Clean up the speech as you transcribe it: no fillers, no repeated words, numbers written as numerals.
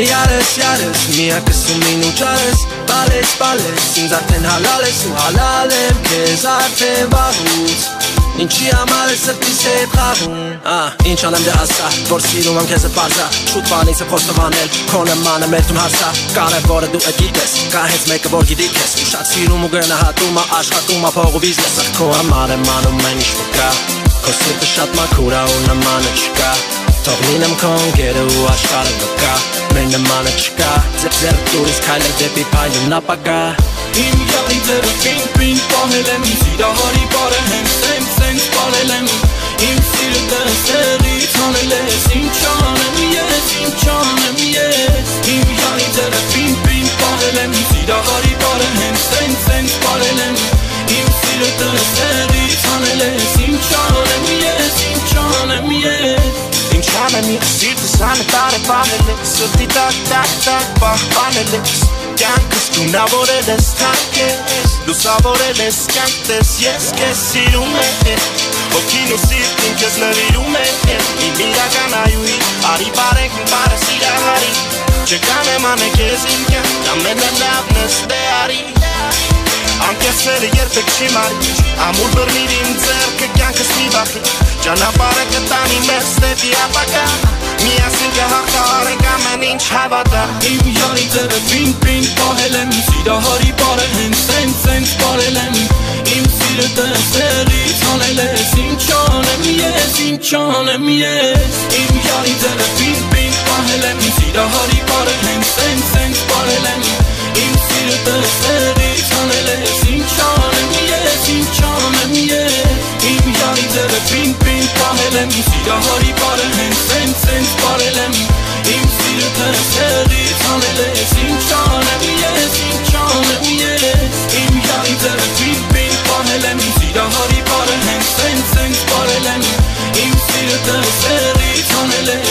Yarış միակս ու մինուճարս Բալես ինձ արդեն հալալ ես ու հալալ եմ քեզ արդեն վաղուց Ինչի համար է սրտիս հետ խաղում Ինչ անեմ դե ասա, որ սիրում եմ քեզ է պարզա Շուտ բանից է խոստովանել, քո նմանը մերտում հարսա Կարևորը դու է գիտես, կա հենց մեկը որ գիտի քեզ Ու շատ սիրում ու գնահատում է, աշխատում է փող ու բիզնես Քո համար եմ անում այն ինչ որ կա Քո սիրտը շատ մաքուր է ու նմանը չկա Թող լինեմ քո ընկերը ու աշխարհը կգա Մեր նմանը չկա, ձեռք դուրս քայլել դեպի փայլուն ապագա Իմ յալի ձերը պինկ պահել եմ Իմ սիրահարի բարը հենց սենց պարել եմ Իմ սիրտը սերից հանել ես Ինչ անեմ ես Իմ յալի ձերը պինկ պահել եմ Իմ սիրահարի բարը հենց սենց պարել եմ Իմ սիրտը սերից հանել ես Ինչ անեմ ես Ինչ անեմ ես սիրտս անտար է պահել ես Սրտի տակ պահպանել ես Կյանքս գունավորել ես թանքես Լուսավորել ես կյանքտես Ես կեզ սիրում եմ Հոգին ու սիրտին կեզ նվիրում եմ Իմ իրական այուհի Արի բարեք իմ բարը սիրահարի Չկանեմ անեք ես իմ կյանք Ամենը լավն ես դե արի Անկեղծերը երբեք չի մարի Ամուր բռնիր իմ ձեռքը կյանքս մի բախի Ճանապարհը կտանի մեզ դեպի ապագա Միասին կհաղթահարենք ամեն ինչ հավատա Իմ յալի ձերը պինկ պահել եմ Իմ սիրահարի բարը հենց սենց պարել եմ Իմ սիրտը սերից հանել ես Ինչ անեմ ես Իմ յալի ձերը պինկ պահել եմ Իմ սիրահարի բարը հենց սենց պարել եմ Իմ սիրտը սերից հանել ես Ինչ անեմ ես Իմ յալի ձերը պինկ պահել եմ Իմ սիրահարի բարը հենց սենց պարել եմ Իմ սիրտը սերից հանել ես Ինչ անեմ ես Իմ յալի ձերը պինկ պահել եմ Իմ սիրահարի բարը հենց սենց պարել եմ Իմ սիրտը սերից հանել ես